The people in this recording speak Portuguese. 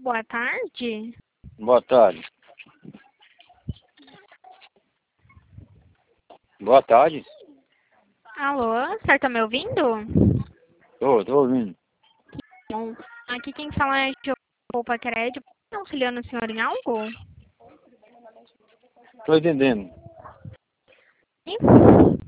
boa tarde. Boa tarde. Boa tarde. Alô, o senhor tá me ouvindo? Tô ouvindo. Bom, aqui quem fala é Poupa Crédito. Tá auxiliando o senhor em algo? Tô entendendo. Sim?